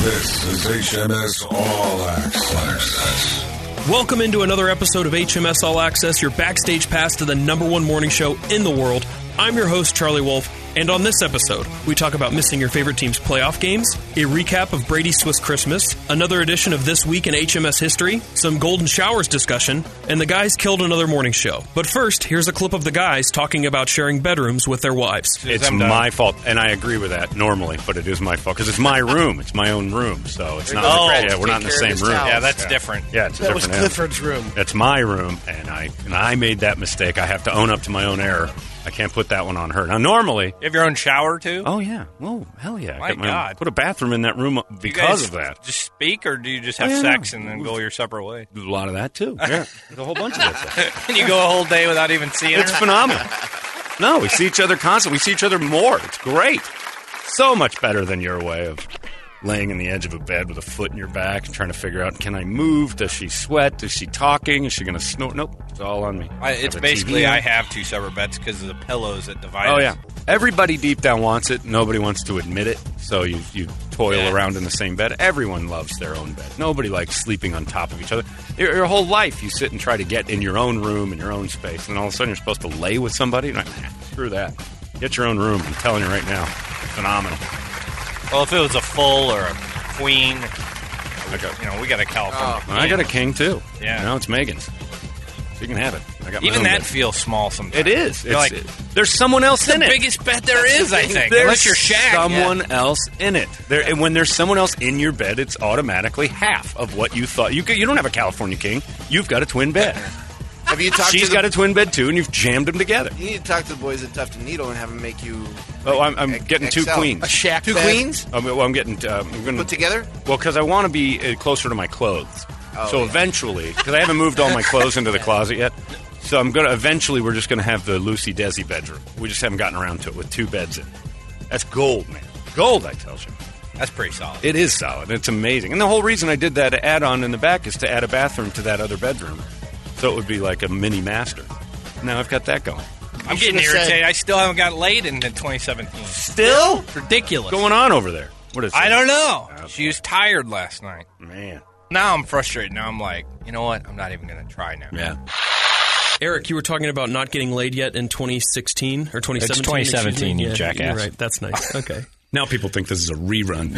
This is HMS All Access. Welcome into another episode of HMS All Access, your backstage pass to the #1 morning show in the world. I'm your host, Charlie Wolf, and on this episode, we talk about missing your favorite team's playoff games, a recap of Brady's Swiss Christmas, another edition of This Week in HMS History, some Golden Showers discussion, and the guys killed another morning show. But first, here's a clip of the guys talking about sharing bedrooms with their wives. It's my fault, and I agree with that normally, but it is my fault because it's my room. It's my own room, so it's not. We're not in the same room. Yeah, that's different. Yeah, it's a that different was Clifford's room. It's my room, and I made that mistake. I have to own up to my own error. I can't put that one on her. Now, normally... You have your own shower, too? Oh, yeah. Oh, hell yeah. My God. Put a bathroom in that room because of that. Just speak, or do you just have sex and then go your separate way? A lot of that, too. Yeah. There's a whole bunch of that stuff. And you go a whole day without even seeing It's her? phenomenal. No, we see each other constantly. We see each other more. It's great. So much better than your way of laying in the edge of a bed with a foot in your back and trying to figure out, can I move? Does she sweat? Is she talking? Is she going to snort? Nope. It's all on me. It's basically I have two separate beds because of the pillows that divide us. Oh, yeah. Everybody deep down wants it. Nobody wants to admit it. So you toil around in the same bed. Everyone loves their own bed. Nobody likes sleeping on top of each other. Your whole life you sit and try to get in your own room, in your own space, and all of a sudden you're supposed to lay with somebody? Nah, screw that. Get your own room. I'm telling you right now. Phenomenal. Well, if it was a full or a queen, we got a California. I got a king, too. Yeah. Now it's Megan's. So you can have it. I got my Even own that bed. feels small sometimes. It is. You're like, there's someone else in the it. biggest bed there is, I think. There's Unless you're Shaq. someone else in it. And when there's someone else in your bed, it's automatically half of what you thought. You don't have a California king. You've got a twin bed. Have you talked She's to got a twin bed, too, and you've jammed them together. You need to talk to the boys at Tuft and Needle and have them make you... Oh, I'm getting two excel. queens. A shack Two bed? queens? I'm getting... I'm gonna, Put together? Well, because I want to be closer to my clothes. Eventually, because I haven't moved all my clothes into the closet yet, so eventually we're just going to have the Lucy Desi bedroom. We just haven't gotten around to it with two beds in. That's gold, man. Gold, I tell you. That's pretty solid. It is solid. It's amazing. And the whole reason I did that add-on in the back is to add a bathroom to that other bedroom. So it would be like a mini master. Now I've got that going. I'm getting irritated. I still haven't got laid in 2017. Still? It's ridiculous. What's going on over there? What is I it? don't know. Okay. She was tired last night. Man. Now I'm frustrated. Now I'm like, you know what? I'm not even going to try now. Yeah. Eric, you were talking about not getting laid yet in 2016 or 2017. It's 2017, you jackass. You're right. That's nice. Okay. Now people think this is a rerun.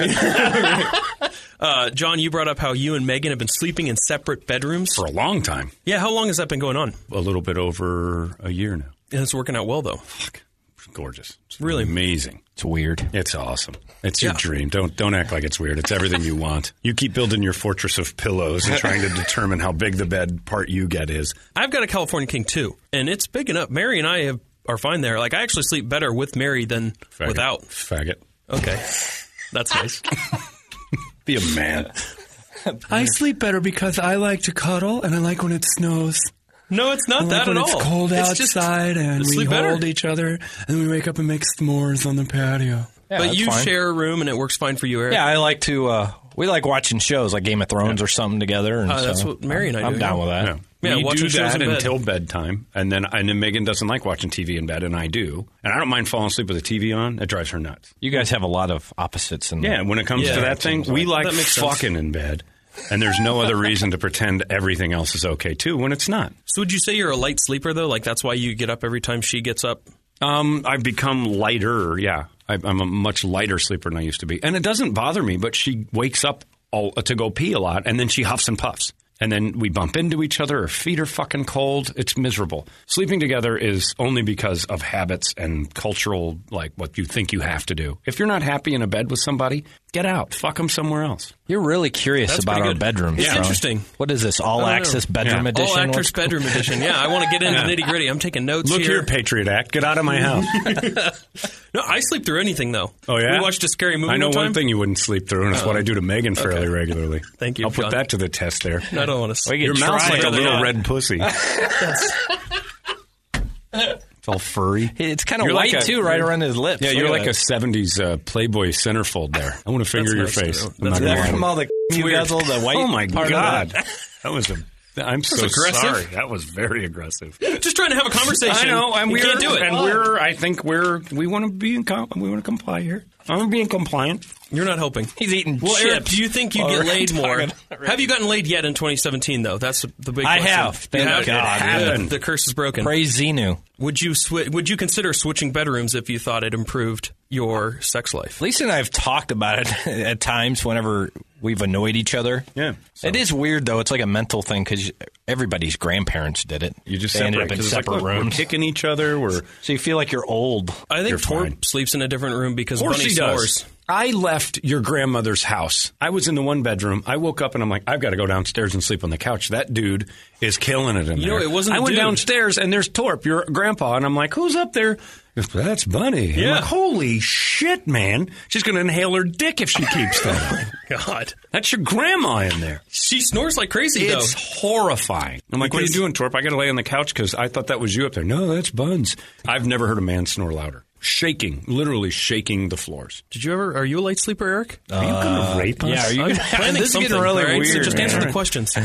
John, you brought up how you and Megan have been sleeping in separate bedrooms. For a long time. Yeah, how long has that been going on? A little bit over a year now. And it's working out well, though. Fuck. It's gorgeous. It's really amazing. It's weird. It's awesome. It's your dream. Don't act like it's weird. It's everything you want. You keep building your fortress of pillows and trying to determine how big the bed part you get is. I've got a California king, too, and it's big enough. Mary and I are fine there. Like, I actually sleep better with Mary than without. Faggot. Okay. That's nice. Be a man. I sleep better because I like to cuddle and I like when it snows. No, it's not that when at all. It's cold outside and we sleep hold better. each other and we wake up and make s'mores on the patio. Yeah, but that's you fine. share a room and it works fine for you, Eric. Yeah, I like to. We like watching shows like Game of Thrones or something together. And that's what Mary and I do. I'm down with that. Yeah. Yeah, we watching do shows that in bed. until bedtime, and then Megan doesn't like watching TV in bed, and I do. And I don't mind falling asleep with the TV on. It drives her nuts. You guys have a lot of opposites. Yeah, when it comes to that thing, we like That makes sense. fucking in bed, and there's no other reason to pretend everything else is okay, too, when it's not. So would you say you're a light sleeper, though? Like, that's why you get up every time she gets up? I've become lighter, yeah. I'm a much lighter sleeper than I used to be. And it doesn't bother me, but she wakes up to go pee a lot, and then she huffs and puffs. And then we bump into each other. Her feet are fucking cold. It's miserable. Sleeping together is only because of habits and cultural, like what you think you have to do. If you're not happy in a bed with somebody, get out. Fuck them somewhere else. You're really curious That's about pretty our good. bedrooms. It's Charlie. interesting. What is this? All access bedroom edition? All actors What's- bedroom edition. Yeah, I want to get into the nitty gritty. I'm taking notes Look here. here, Patriot Act. Get out of my house. No, I sleep through anything, though. Oh, yeah? We watched a scary movie I know one time. one thing you wouldn't sleep through, and it's what I do to Megan fairly regularly. Thank you, I'll put John. that to the test there. I don't want to sleep. We Your can mouth's try like a it. little red pussy. It's all furry. It's kind of You're white, like a- too, right around his lips. Yeah, Look you're at like that. a 70s Playboy centerfold there. I want to finger your That's nice, face. though. I'm not That's gonna Is that lie. from all the you weird. guzzle, the white Oh, my part God. of it? That was a I'm so aggressive. sorry. That was very aggressive. Just trying to have a conversation. I know, and we we can't do it. And we want to be we want to comply here. I'm being compliant. You're not helping. He's eating Well, chips. Eric, do you think you get laid more? Have you gotten laid yet in 2017, though? That's the big question. I have. You Thank have? God. Good. The curse is broken. Praise Xenu. Would you consider switching bedrooms if you thought it improved your sex life? Lisa and I have talked about it at times whenever we've annoyed each other. Yeah. So. It is weird, though. It's like a mental thing because everybody's grandparents did it. You just they ended up in 'cause it's separate like, look, rooms. We're kicking each other. So you feel like you're old. I think You're Torp fine. sleeps in a different room because Of course Bunny he snores. does. I left your grandmother's house. I was in the one bedroom. I woke up and I'm like, I've got to go downstairs and sleep on the couch. That dude is killing it in You there. know, it wasn't I a went dude. downstairs and there's Torp, your grandpa, and I'm like, who's up there? He goes, that's Bunny. Yeah. I'm like, holy shit, man. She's going to inhale her dick if she keeps that. God. That's your grandma in there. She snores like crazy, It's horrifying. I'm like, what are you doing, Torp? I got to lay on the couch because I thought that was you up there. No, that's Buns. I've never heard a man snore louder. Shaking, literally shaking the floors. Are you a light sleeper, Eric? Are you going to rape us? Yeah, are you I'm gonna, planning this is something, getting really all right? So weird. just answer man. the questions.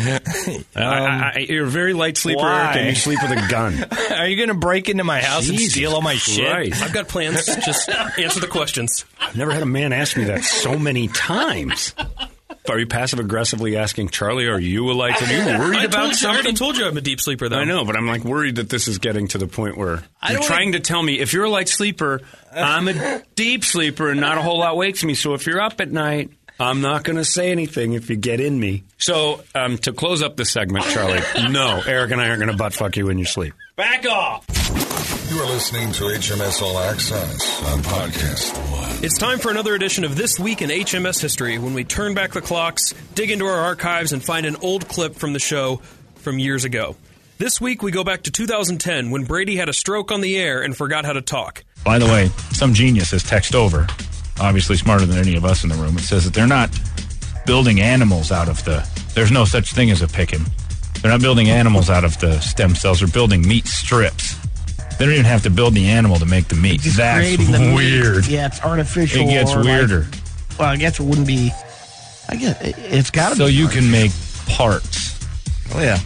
You're a very light sleeper, Why? Eric, and you sleep with a gun. Are you going to break into my house and Jesus steal all my shit? Christ. I've got plans. Just answer the questions. I've never had a man ask me that so many times. Are you passive-aggressively asking, Charlie, are you a light sleeper? Are you worried I about already something? told you I'm a deep sleeper, though. I know, but I'm like worried that this is getting to the point where I you're don't trying to tell me if you're a light sleeper, I'm a deep sleeper and not a whole lot wakes me. So if you're up at night, I'm not going to say anything if you get in me. So to close up this segment, Charlie, no, Eric and I aren't going to butt fuck you in your sleep. Back off. You are listening to HMS All Access on Podcast One. It's time for another edition of This Week in HMS History, when we turn back the clocks, dig into our archives, and find an old clip from the show from years ago. This week, we go back to 2010, when Brady had a stroke on the air and forgot how to talk. By the way, some genius has texted over, obviously smarter than any of us in the room. It says that they're not building animals out of there's no such thing as a picken. They're not building animals out of the stem cells. They're building meat strips. They don't even have to build the animal to make the meat. Just That's creating the meat. weird. Yeah, it's artificial. It gets or weirder. Well, I guess it wouldn't be. I guess it's got to be. So you artificial. can make parts. Oh yeah.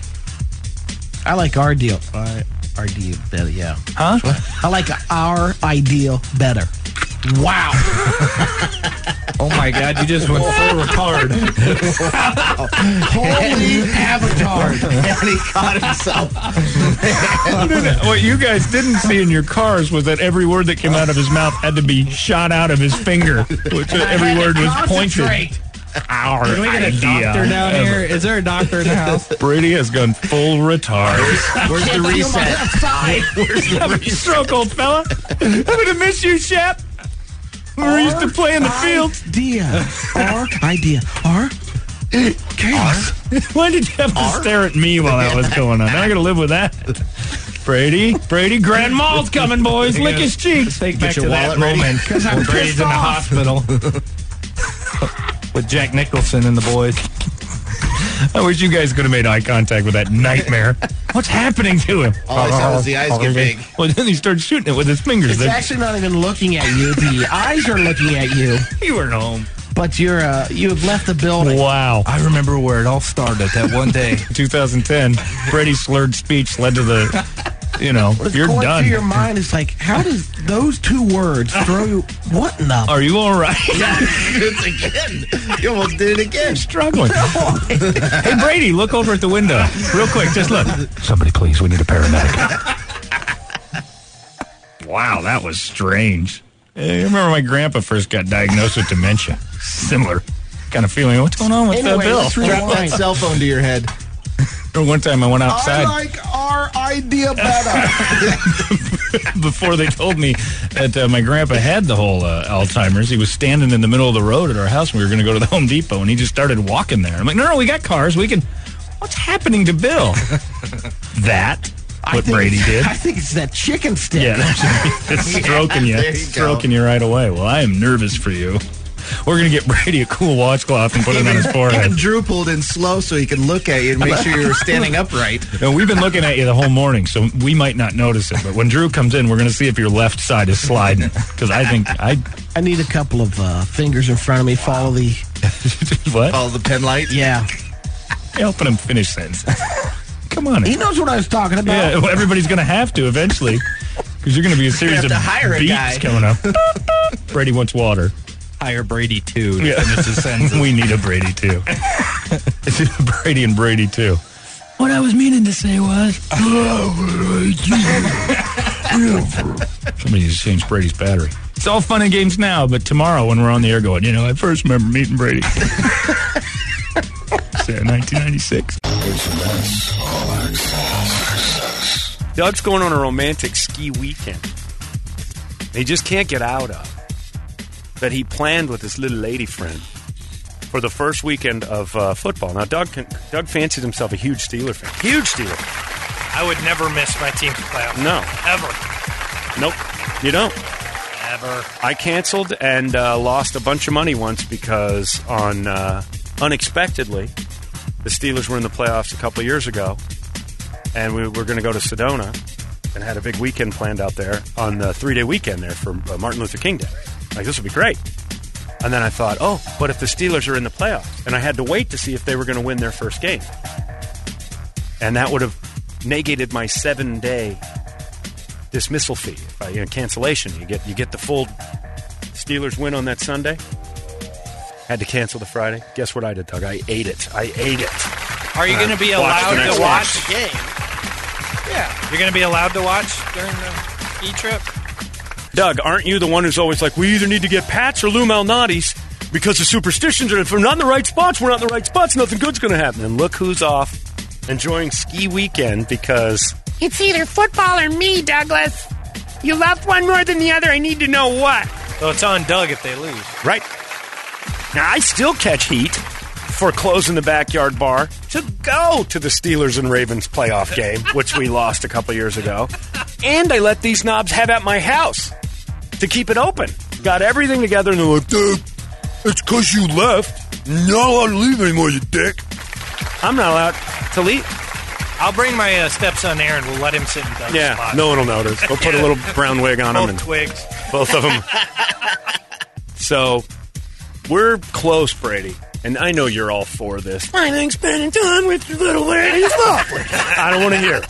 I like our deal. Our deal better. Yeah. Huh? I like our ideal better. Wow. Oh my God, you just went full retard. Holy avatar. And he caught himself. What you guys didn't see in your cars was that every word that came out of his mouth had to be shot out of his finger, which every word was pointed. Our Can we get a doctor down here? Is there a doctor in the house? Brady has gone full retard. Where's the reset? Having a stroke, old fella. I'm gonna miss you, Shep. We used to play in the fields. Idea. Chaos. Why did you have to stare at me while that was going on? Now I gotta live with that. Brady, Grand Mal's coming, boys. Lick his cheeks. Think back to your that wallet ready? moment when Brady's in the hospital with Jack Nicholson and the boys. I wish you guys could have made eye contact with that nightmare. What's happening to him? All I saw was the eyes get big. Well, then he starts shooting it with his fingers. It's actually not even looking at you. The eyes are looking at you. You weren't home. But you have left the building. Wow. I remember where it all started that one day. 2010, Brady's slurred speech led to the, What's you're going done. through your mind is like, how does those two words throw you? What in the? Are you all right? It's again. You almost did it again. Struggling. Hey, Brady, look over at the window. Real quick, just look. Somebody, please, we need a paramedic. Wow, that was strange. I remember my grandpa first got diagnosed with dementia. Similar kind of feeling. What's going on with Anyway, Bill? let's Strap that cell phone to your head. One time I went outside. our idea better. Before they told me that my grandpa had the whole Alzheimer's, he was standing in the middle of the road at our house when we were going to go to the Home Depot, and he just started walking there. I'm like, no, we got cars. We can. What's happening to Bill? What Brady did. I think it's that chicken stick. Yeah, it's stroking you. There you Stroking you right away. Well, I am nervous for you. We're going to get Brady a cool washcloth and put it on his forehead. Even Drew pulled in slow so he could look at you and make sure you were standing upright. And we've been looking at you the whole morning, so we might not notice it. But when Drew comes in, we're going to see if your left side is sliding. Because I think I need a couple of fingers in front of me. Follow the. What? Follow the pen light. Yeah. Helping him finish sentences. Come on. He knows what I was talking about. Yeah, well, everybody's going to have to eventually. Because you're going to be a series of beeps coming up. Brady wants water. Hire Brady 2 to Yeah. finish his sentence. We need a Brady 2. Brady and Brady 2. What I was meaning to say was, somebody just changed Brady's battery. It's all fun and games now, but tomorrow when we're on the air going, I first remember meeting Brady. 1996. HMS All Access. Doug's going on a romantic ski weekend. He just can't get out of that he planned with his little lady friend for the first weekend of football. Now, Doug fancies himself a huge Steeler fan. Huge Steeler fan. I would never miss my team's playoff. No. Ever. Nope. You don't. Ever. I canceled and lost a bunch of money once because unexpectedly, the Steelers were in the playoffs a couple of years ago, and we were going to go to Sedona and had a big weekend planned out there on the 3-day weekend there for Martin Luther King Day. Like, this would be great. And then I thought, but if the Steelers are in the playoffs, and I had to wait to see if they were going to win their first game. And that would have negated my 7-day dismissal fee, cancellation. You get the full Steelers win on that Sunday. Had to cancel the Friday. Guess what I did, Doug? I ate it. Are you going to be allowed to watch the game? Yeah. You're going to be allowed to watch during the ski trip? Doug, aren't you the one who's always like, we either need to get Pats or Lou Malnati's because the superstitions are, if we're not in the right spots, we're not in the right spots, nothing good's going to happen. And look who's off enjoying ski weekend because It's either football or me, Douglas. You loved one more than the other. I need to know what. So it's on Doug if they lose. Right. Now, I still catch heat for closing the backyard bar to go to the Steelers and Ravens playoff game, which we lost a couple years ago. And I let these knobs have at my house to keep it open. Got everything together, and they're like, dude, it's because you left. You're not allowed to leave anymore, you dick. I'm not allowed to leave. I'll bring my stepson Aaron. We'll let him sit in Doug's spot. Yeah, no one will notice. We'll put a little brown wig on him. Both and twigs. Both of them. So, we're close, Brady. And I know you're all for this. I think spending time with your little lady is lovely. I don't want to hear it.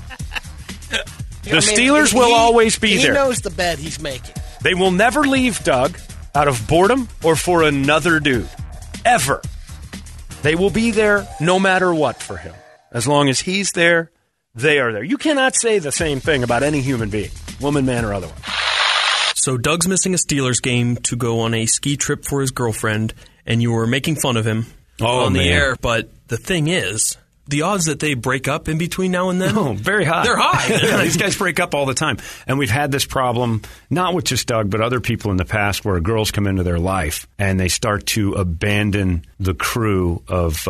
The Steelers will always be there. He knows the bet he's making. They will never leave Doug out of boredom or for another dude. Ever. They will be there no matter what for him. As long as he's there, they are there. You cannot say the same thing about any human being, woman, man, or otherwise. So Doug's missing a Steelers game to go on a ski trip for his girlfriend, and you were making fun of him on the air. But the thing is, the odds that they break up in between now and then? Very high. They're high. Yeah, these guys break up all the time. And we've had this problem, not with just Doug, but other people in the past where girls come into their life and they start to abandon the crew of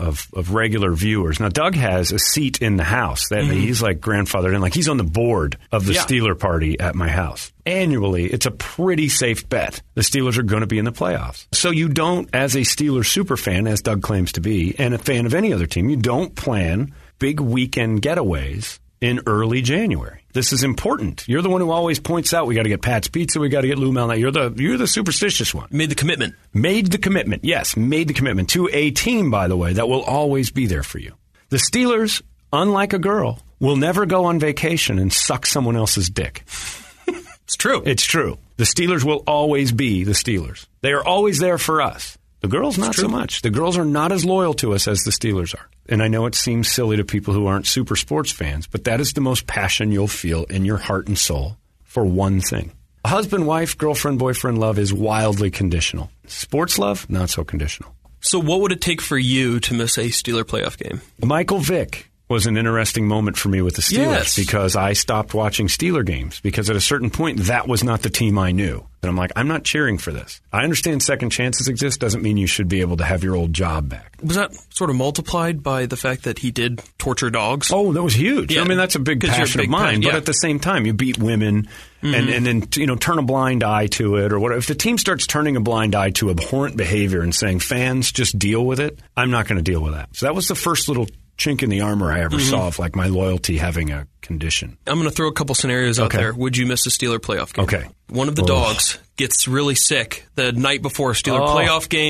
regular viewers. Now, Doug has a seat in the house. That he's like grandfathered in. Like, he's on the board of the Steeler party at my house. Annually, it's a pretty safe bet. The Steelers are going to be in the playoffs. So you don't, as a Steelers superfan, as Doug claims to be, and a fan of any other team, you don't plan big weekend getaways in early January. This is important. You're the one who always points out we got to get Pat's Pizza, we got to get Lou Malnati. You're the superstitious one. Made the commitment. Made the commitment, yes. Made the commitment to a team, by the way, that will always be there for you. The Steelers, unlike a girl, will never go on vacation and suck someone else's dick. It's true. It's true. The Steelers will always be the Steelers. They are always there for us. The girls, not so much. The girls are not as loyal to us as the Steelers are. And I know it seems silly to people who aren't super sports fans, but that is the most passion you'll feel in your heart and soul for one thing. Husband, wife, girlfriend, boyfriend love is wildly conditional. Sports love, not so conditional. So what would it take for you to miss a Steeler playoff game? Michael Vick was an interesting moment for me with the Steelers because I stopped watching Steeler games because at a certain point that was not the team I knew. And I'm like, I'm not cheering for this. I understand second chances exist. Doesn't mean you should be able to have your old job back. Was that sort of multiplied by the fact that he did torture dogs? Oh, that was huge. Yeah. I mean, that's a big passion of mine. But at the same time, you beat women and then turn a blind eye to it or whatever. If the team starts turning a blind eye to abhorrent behavior and saying, fans, just deal with it, I'm not going to deal with that. So that was the first little chink in the armor I ever saw of like my loyalty having a condition. I'm going to throw a couple scenarios out there. Would you miss a Steeler playoff game? Okay. One of the dogs gets really sick the night before a Steeler playoff game.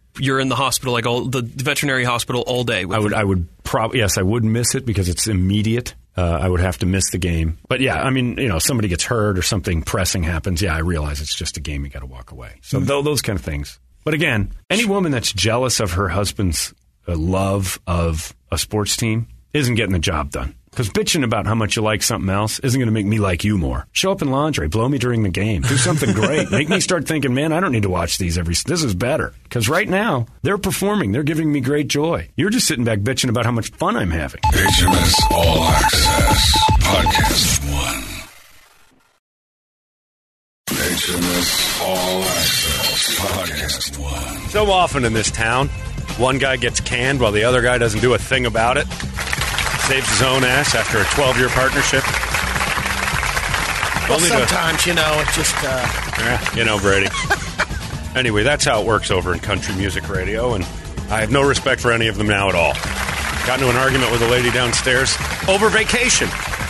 you're in the hospital, like the veterinary hospital all day. I would probably, yes, I would miss it because it's immediate. I would have to miss the game. But yeah, I mean, somebody gets hurt or something pressing happens. Yeah, I realize it's just a game. You got to walk away. So those kind of things. But again, any woman that's jealous of her husband's love of a sports team isn't getting the job done. Because bitching about how much you like something else isn't going to make me like you more. Show up in lingerie. Blow me during the game. Do something great. Make me start thinking, man, I don't need to watch these this is better. Because right now, they're performing. They're giving me great joy. You're just sitting back bitching about how much fun I'm having. HMS All Access Podcast 1. HMS All Access Podcast 1. So often in this town, one guy gets canned while the other guy doesn't do a thing about it. Saves his own ass after a 12-year partnership. Well, sometimes, it's just... Brady. Anyway, that's how it works over in country music radio, and I have no respect for any of them now at all. Got into an argument with a lady downstairs over vacation.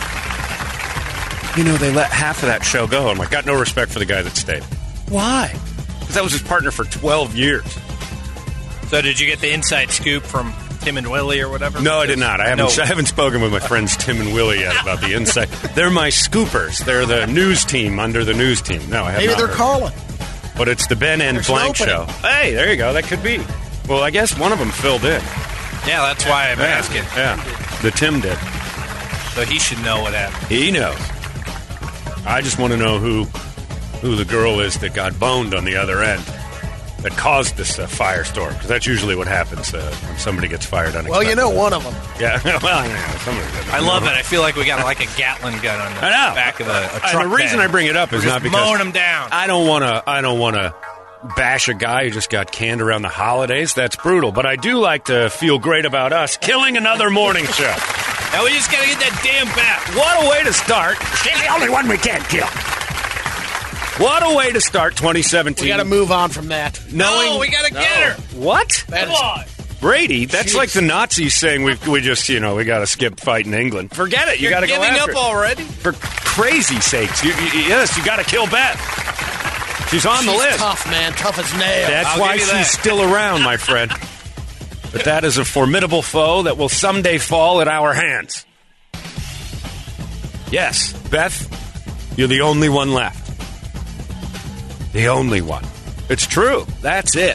They let half of that show go. I'm like, got no respect for the guy that stayed. Why? Because that was his partner for 12 years. So did you get the inside scoop from Tim and Willie or whatever? No, I did not. I haven't spoken with my friends Tim and Willie yet about the inside. They're my scoopers. They're the news team under the news team. No, I have Maybe not they're heard. calling. But it's the Ben and Blank show. Hey, there you go. That could be. Well, I guess one of them filled in. Yeah, that's why I'm asking. Yeah, the Tim did. So he should know what happened. He knows. I just want to know who the girl is that got boned on the other end that caused this firestorm, because that's usually what happens when somebody gets fired unexpectedly. Well, one of them. Yeah, somebody did. I love it. I feel like we got like a Gatling gun on the back of a truck. And the reason I bring it up is not because mowing them down. I don't want to bash a guy who just got canned around the holidays. That's brutal. But I do like to feel great about us killing another morning show. Now we just got to get that damn bat. What a way to start. She's the only one we can't kill. What a way to start 2017. We got to move on from that. No, we got to get her. What? Come on. Brady, that's like the Nazis saying we just, we got to skip fight in England. Forget it. You got to go after giving up already? For crazy sakes. You got to kill Beth. She's on the list. Tough, man. Tough as nails. That's why she's still around, my friend. But that is a formidable foe that will someday fall at our hands. Yes, Beth, you're the only one left. The only one. It's true. That's it.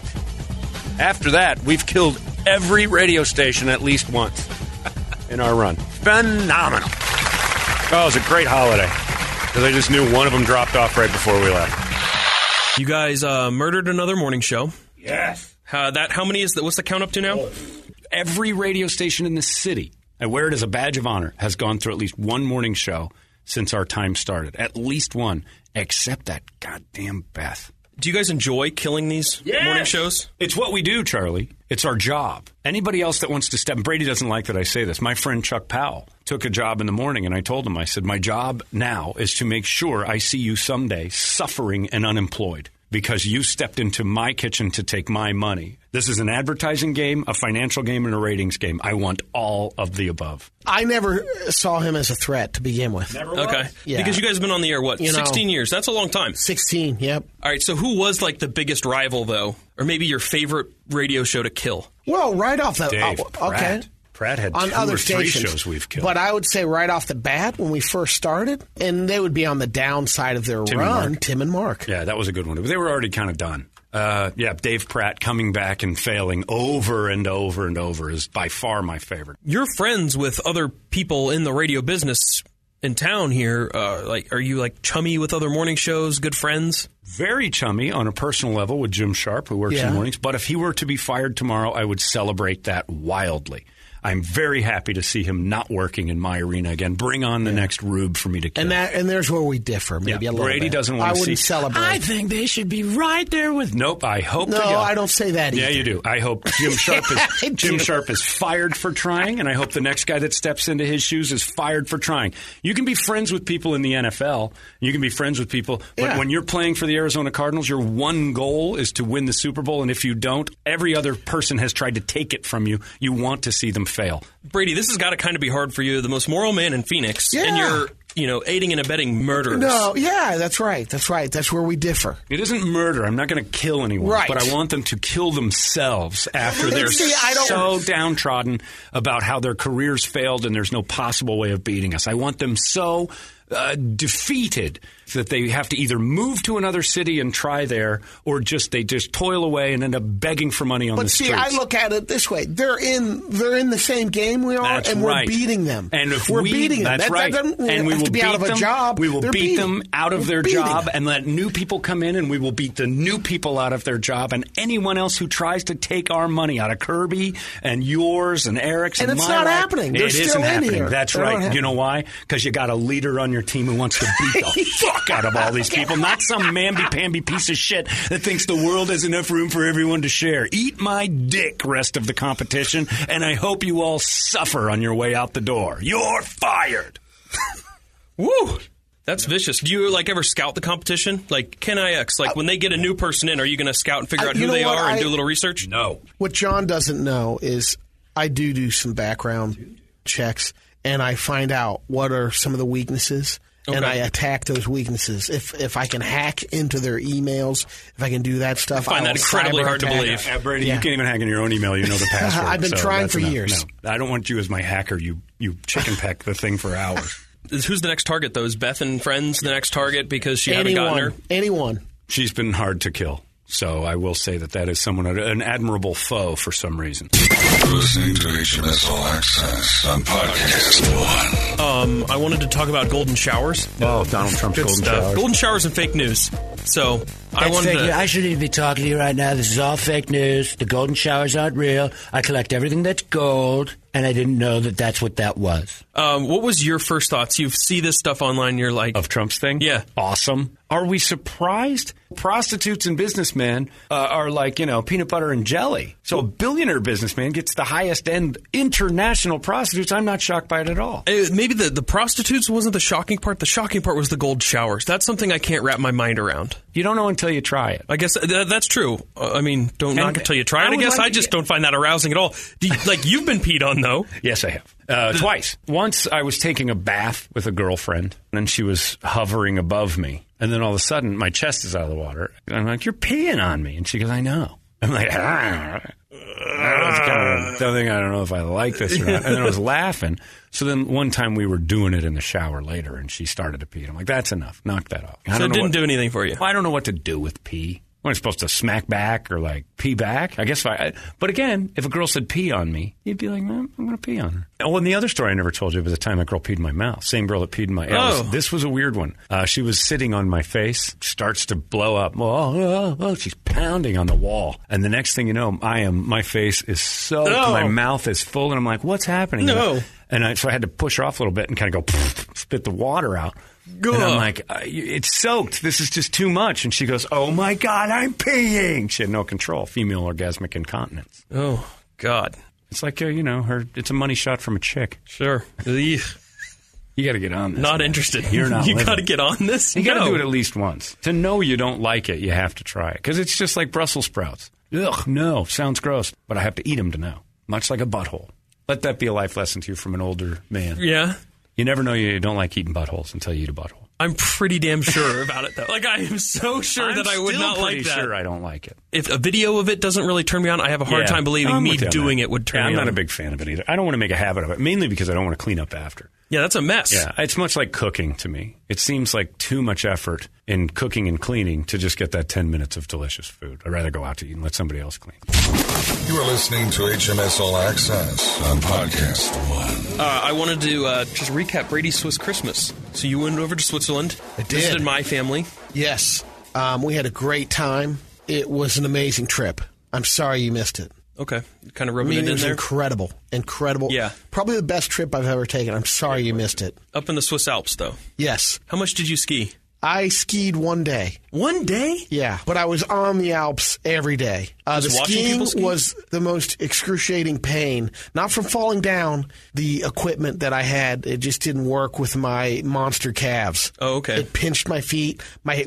After that, we've killed every radio station at least once in our run. Phenomenal. Oh, it was a great holiday. Because I just knew one of them dropped off right before we left. You guys murdered another morning show. Yes. How many is that? What's the count up to now? Every radio station in the city, I wear it as a badge of honor, has gone through at least one morning show since our time started. At least one. Except that goddamn Beth. Do you guys enjoy killing these morning shows? It's what we do, Charlie. It's our job. Anybody else that wants to step... Brady doesn't like that I say this. My friend Chuck Powell took a job in the morning, and I told him, I said, my job now is to make sure I see you someday suffering and unemployed because you stepped into my kitchen to take my money. This is an advertising game, a financial game, and a ratings game. I want all of the above. I never saw him as a threat to begin with. Never was. Okay. Yeah. Because you guys have been on the air, 16 years? That's a long time. 16, yep. All right, so who was like the biggest rival, though? Or maybe your favorite radio show to kill? Well, right off the... Dave, okay. Pratt had on 2 other or 3 stations, shows we've killed. But I would say right off the bat, when we first started, and they would be on the downside of their run, Tim and Mark. Yeah, that was a good one. They were already kind of done. Dave Pratt coming back and failing over and over and over is by far my favorite. You're friends with other people in the radio business in town here. Are you like chummy with other morning shows, good friends? Very chummy on a personal level with Jim Sharp, who works in the mornings. But if he were to be fired tomorrow, I would celebrate that wildly. I'm very happy to see him not working in my arena again. Bring on the next Rube for me to kill. And there's where we differ, maybe a little Brady bit. doesn't want to see. I wouldn't celebrate. I think they should be right there with. Nope. I hope. No, I don't say that either. Yeah, you do. I hope Jim Sharp is fired for trying, and I hope the next guy that steps into his shoes is fired for trying. You can be friends with people in the NFL. You can be friends with people, but when you're playing for the Arizona Cardinals, your one goal is to win the Super Bowl, and if you don't, every other person has tried to take it from you. You want to see them fail. Brady, this has got to kind of be hard for you, the most moral man in Phoenix, and you're aiding and abetting murderers. No, yeah, that's right. That's where we differ. It isn't murder. I'm not going to kill anyone, right. But I want them to kill themselves after they're so downtrodden about how their careers failed and there's no possible way of beating us. I want them so defeated that they have to either move to another city and try there, or they just toil away and end up begging for money on the streets. But see, I look at it this way: they're in the same game we are, that's and right. we're beating them. And if we're beating them, that's right. And we will beat them. Job. We will beat them out of their job, and let new people come in, and we will beat the new people out of their job, and anyone else who tries to take our money out of Kirby and yours and Eric's and it's not happening. They're still isn't in happening. Here. That's right. You know why? Because you got a leader on your team who wants to beat the fuck out of all these people, not some mamby-pamby piece of shit that thinks the world has enough room for everyone to share. Eat my dick, rest of the competition, and I hope you all suffer on your way out the door. You're fired. Woo! That's vicious. Do you ever scout the competition? Like Ken IX, when they get a new person in, are you going to scout and figure out who they are and do a little research? No. What John doesn't know is I do some background checks, and I find out what are some of the weaknesses. Okay. And I attack those weaknesses. If I can hack into their emails, if I can do that stuff, I find that incredibly hard to believe. Brady, you can't even hack in your own email. You know the password. I've been trying for years. No, I don't want you as my hacker. You chicken peck the thing for hours. Who's the next target, though? Is Beth and Friends the next target because she haven't gotten her? Anyone. She's been hard to kill. So I will say that is someone, an admirable foe for some reason. Listening to HMS All Access on Podcast One. I wanted to talk about golden showers. Oh, Donald Trump's golden showers. Golden showers and fake news. So I wanted to... I shouldn't even be talking to you right now. This is all fake news. The golden showers aren't real. I collect everything that's gold, and I didn't know that that's what that was. What was your first thoughts? You see this stuff online, you're like... Of Trump's thing? Yeah. Awesome. Are we surprised? Prostitutes and businessmen are like, peanut butter and jelly. So a billionaire businessman gets the highest end international prostitutes. I'm not shocked by it at all. Maybe the prostitutes wasn't the shocking part. The shocking part was the gold showers. That's something I can't wrap my mind around. You don't know until you try it. I guess that's true. Don't knock until you try it. I guess I just don't find that arousing at all. You've been peed on, though. Yes, I have. Twice. Once I was taking a bath with a girlfriend, and she was hovering above me. And then all of a sudden, my chest is out of the water. And I'm like, you're peeing on me. And she goes, I know. I'm like, That was kind of something. I don't know if I like this or not. And then I was laughing. So then one time we were doing it in the shower later, and she started to pee. And I'm like, that's enough. Knock that off. So it didn't do anything for you? I don't know what to do with pee. Am I supposed to smack back or pee back? I guess but again, if a girl said pee on me, you'd be like, I'm going to pee on her. Oh, and the other story I never told you was the time a girl peed in my mouth. Same girl that peed in my mouth. This was a weird one. She was sitting on my face, starts to blow up. She's pounding on the wall. And the next thing you know, my face is soaked. My mouth is full. And I'm like, what's happening? No. So I had to push her off a little bit and kind of go spit the water out. And I'm like, it's soaked. This is just too much. And she goes, oh, my God, I'm peeing. She had no control. Female orgasmic incontinence. Oh, God. It's like, it's a money shot from a chick. Sure. You got to get on this. Not interested. You're not. You got to get on this? You got to do it at least once. To know you don't like it, you have to try it. Because it's just like Brussels sprouts. Ugh, no. Sounds gross. But I have to eat them to know. Much like a butthole. Let that be a life lesson to you from an older man. Yeah. You never know you don't like eating buttholes until you eat a butthole. I'm pretty damn sure about it, though. I am so sure that I would not like that. I'm sure I don't like it. If a video of it doesn't really turn me on, I have a hard time believing me doing it would turn me on. I'm not a big fan of it either. I don't want to make a habit of it, mainly because I don't want to clean up after. Yeah, that's a mess. Yeah, it's much like cooking to me. It seems like too much effort in cooking and cleaning to just get that 10 minutes of delicious food. I'd rather go out to eat and let somebody else clean. You are listening to HMS All Access on Podcast One. I wanted to just recap Brady's Swiss Christmas. So you went over to Switzerland. I did. Visited my family. Yes. We had a great time. It was an amazing trip. I'm sorry you missed it. Okay. Kind of rubbing it in there? It was incredible. Incredible. Yeah. Probably the best trip I've ever taken. I'm sorry you missed it. Up in the Swiss Alps, though? Yes. How much did you ski? I skied one day. One day? Yeah. But I was on the Alps every day. The skiing was the most excruciating pain. Not from falling down. The equipment that I had, it just didn't work with my monster calves. Oh, okay. It pinched my feet.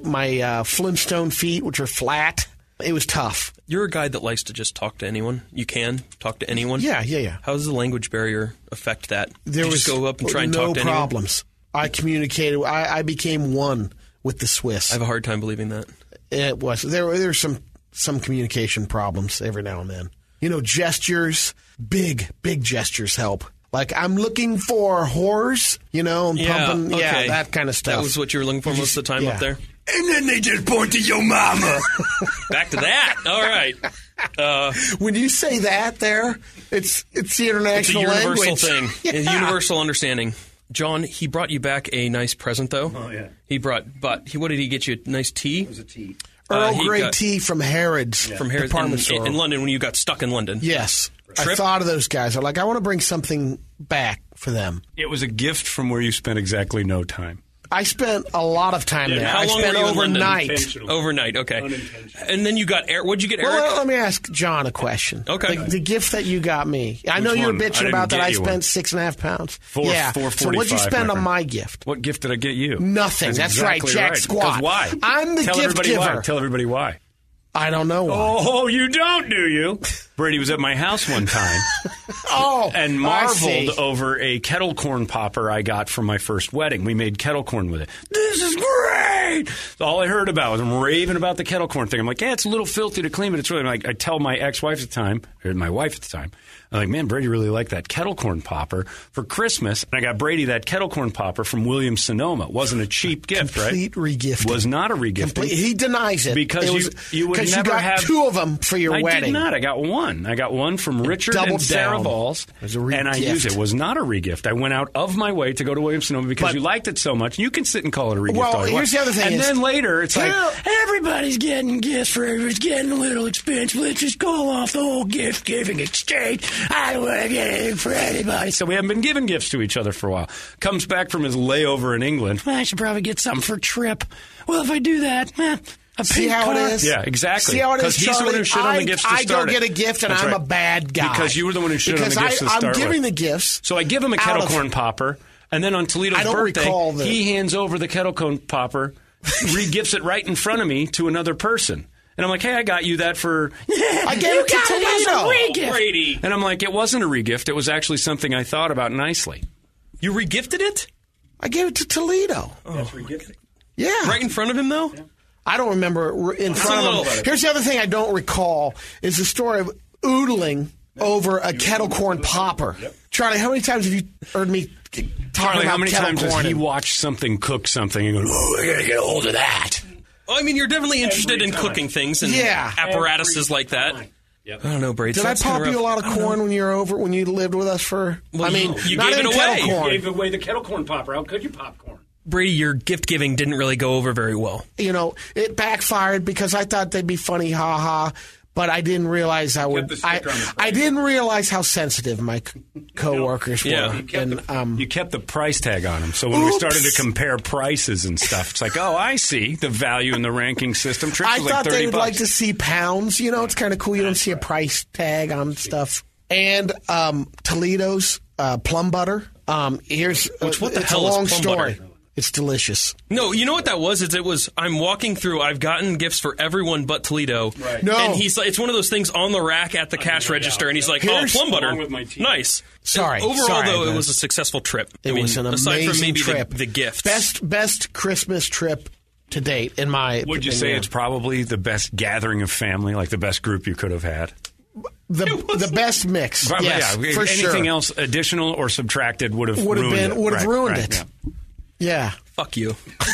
My Flintstone feet, which are flat. It was tough. You're a guy that likes to just talk to anyone. You can talk to anyone? Yeah. How does the language barrier affect that? There was just go up and try and talk to anyone? No problems. I communicated. I became one with the Swiss. I have a hard time believing that. It was there were some communication problems every now and then. You know, gestures, big gestures help. Like, I'm looking for whores, you know, and pumping, okay. that kind of stuff. That was what you were looking for most of the time up there? And then they just point to your mama. Back to that. All right. When you say that there, it's the international language. It's a universal thing. A universal understanding. John, he brought you back a nice present, though. Oh, yeah. What did he get you? A nice tea? It was a tea. Earl Grey tea from Harrods. Yeah. From Harrods in London when you got stuck in London. Yes. I thought of those guys. I'm like, I want to bring something back for them. It was a gift from where you spent exactly no time. I spent a lot of time there. How long spent were you overnight. Overnight, okay. And then you got Eric. What'd you get, Eric? Well, let me ask John a question. Okay. The gift that you got me. I know you were bitching about that I spent 6.5 pounds. $4.45. So what'd you spend on my gift? What gift did I get you? Nothing. That's exactly right, Jack Squat. Because why? I'm the gift giver. Why. Tell everybody why. I don't know why. Oh, you don't, do you? Brady was at my house one time and marveled over a kettle corn popper I got from my first wedding. We made kettle corn with it. This is great! All I heard about was I'm raving about the kettle corn thing. I'm like, it's a little filthy to clean, but it's really like I tell my ex-wife at the time, or my wife at the time, I'm like, man, Brady really liked that kettle corn popper for Christmas. And I got Brady that kettle corn popper from Williams-Sonoma. It wasn't a cheap gift, Complete regifting. Was not a regifting. He denies it. Because you would never you got have 2 of them for your wedding. I did not. I got one. I got one from Richard and Sarah Balls. And I used it. It was not a regift. I went out of my way to go to Williams-Sonoma because you liked it so much. You can sit and call it a regift all you want. Here's the other thing. And then later, it's like, everybody's getting gifts for everybody's getting a little expensive. Let's just call off the whole gift-giving exchange. I don't want to get anything for anybody. So we haven't been giving gifts to each other for a while. Comes back from his layover in England. I should probably get something for Trip. Well, if I do that, see how it is? Yeah, exactly. See how it is, Because he's the one who shit on the gifts to start I go get a gift, and I'm a bad guy. Because you were the one who shit on the gifts to start I'm giving the gifts. So I give him a kettle corn popper, and then on Toledo's birthday, he hands over the kettle corn popper, re-gifts it right in front of me to another person. And I'm like, hey, I got you that for... I gave it to Toledo. Brady. And I'm like, it wasn't a regift. It was actually something I thought about nicely. You regifted it? I gave it to Toledo. That's regifting. Yeah. Right in front of him, though? Yeah. I don't remember in front of him. Here's the other thing I don't recall is the story of oodling over a kettle corn popper. Yep. Charlie, how many times have you heard me talking about how many kettle times corn? has he watched something cook something and go, I got to get a hold of that? Well, I mean, you're definitely interested in cooking things and apparatuses like that. Yep. I don't know, Brady. Did I pop you a lot of corn when you lived with us for? Well, I mean, you not gave it away. Kettle corn. You gave away the kettle corn popper. How could you pop corn? Brady, your gift giving didn't really go over very well. You know, it backfired because I thought they'd be funny, ha. But I didn't realize I would. I didn't realize how sensitive my coworkers were. You kept the price tag on them. So when we started to compare prices and stuff, it's like, oh, I see the value in the ranking system. Trips I was thought like $30. they would like to see pounds. You know, it's kind of cool. You don't see a price tag on stuff. And Toledo's plum butter. What the hell is plum butter? It's a long story. It's delicious. No, you know what that was? I'm walking through. I've gotten gifts for everyone but Toledo. Right. No, and he's like, it's one of those things on the rack at the cash register, and he's like, plum butter, nice. Sorry. Overall, though, it was a successful trip. It was an amazing aside from maybe trip. The gifts. Best Christmas trip to date, in my opinion. Would you say it's probably the best gathering of family, like the best group you could have had? The best mix, yes, for sure. Anything else additional or subtracted would have ruined it. Yeah. Fuck you.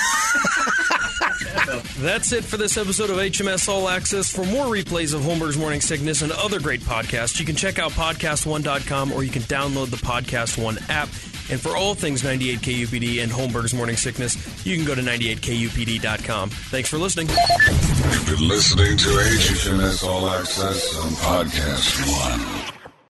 That's it for this episode of HMS All Access. For more replays of Holmberg's Morning Sickness and other great podcasts, you can check out podcast1.com or you can download the Podcast One app. And for all things 98 KUPD and Holmberg's Morning Sickness, you can go to 98KUPD.com. Thanks for listening. You've been listening to HMS All Access on Podcast One.